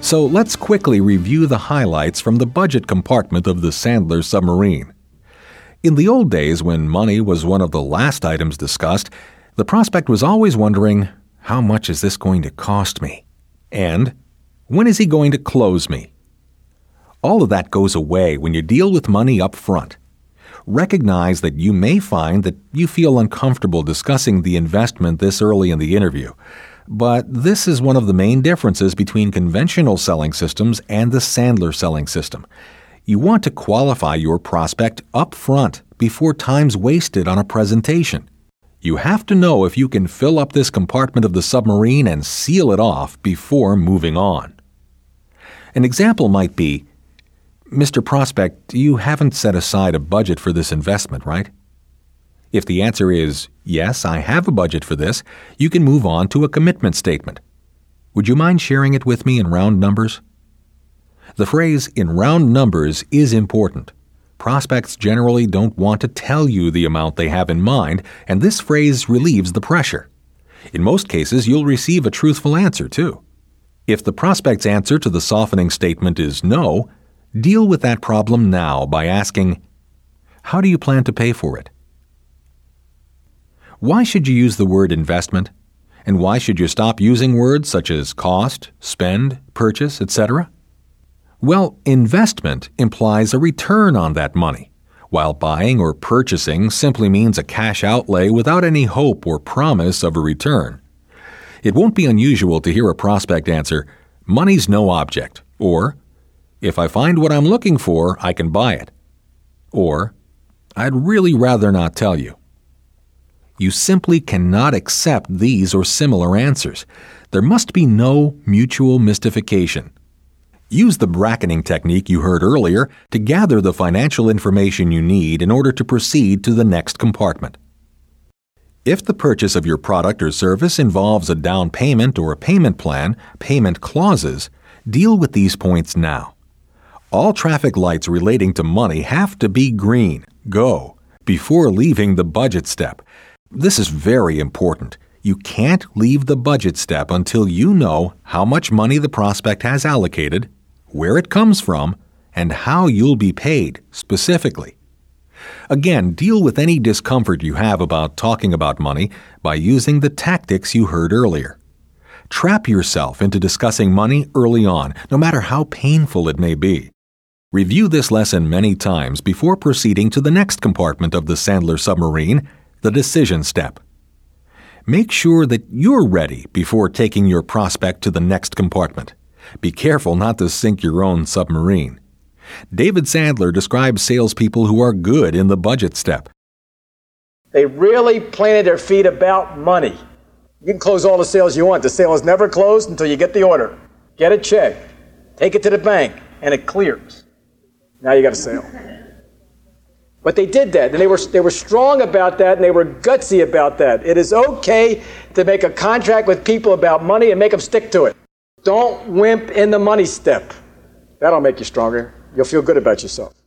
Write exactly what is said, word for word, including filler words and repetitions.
So let's quickly review the highlights from the budget compartment of the Sandler submarine. In the old days, when money was one of the last items discussed, the prospect was always wondering, how much is this going to cost me? And when is he going to close me? All of that goes away when you deal with money up front. Recognize that you may find that you feel uncomfortable discussing the investment this early in the interview. But this is one of the main differences between conventional selling systems and the Sandler selling system. You want to qualify your prospect up front before time's wasted on a presentation. You have to know if you can fill up this compartment of the submarine and seal it off before moving on. An example might be, Mister Prospect, you haven't set aside a budget for this investment, right? If the answer is, yes, I have a budget for this, you can move on to a commitment statement. Would you mind sharing it with me in round numbers? The phrase, in round numbers, is important. Prospects generally don't want to tell you the amount they have in mind, and this phrase relieves the pressure. In most cases, you'll receive a truthful answer, too. If the prospect's answer to the softening statement is no, deal with that problem now by asking, how do you plan to pay for it? Why should you use the word investment? And why should you stop using words such as cost, spend, purchase, et cetera? Well, investment implies a return on that money, while buying or purchasing simply means a cash outlay without any hope or promise of a return. It won't be unusual to hear a prospect answer, money's no object, or, if I find what I'm looking for, I can buy it. Or, I'd really rather not tell you. You simply cannot accept these or similar answers. There must be no mutual mystification. Use the bracketing technique you heard earlier to gather the financial information you need in order to proceed to the next compartment. If the purchase of your product or service involves a down payment or a payment plan, payment clauses, deal with these points now. All traffic lights relating to money have to be green, go, before leaving the budget step. This is very important. You can't leave the budget step until you know how much money the prospect has allocated, where it comes from, and how you'll be paid specifically. Again, deal with any discomfort you have about talking about money by using the tactics you heard earlier. Trap yourself into discussing money early on, no matter how painful it may be. Review this lesson many times before proceeding to the next compartment of the Sandler submarine, the decision step. Make sure that you're ready before taking your prospect to the next compartment. Be careful not to sink your own submarine. David Sandler describes salespeople who are good in the budget step. They really planted their feet about money. You can close all the sales you want. The sale is never closed until you get the order. Get a check, take it to the bank, and it clears. Now you got a sale. But they did that, and they were they were strong about that, and they were gutsy about that. It is okay to make a contract with people about money and make them stick to it. Don't wimp in the money step. That'll make you stronger. You'll feel good about yourself.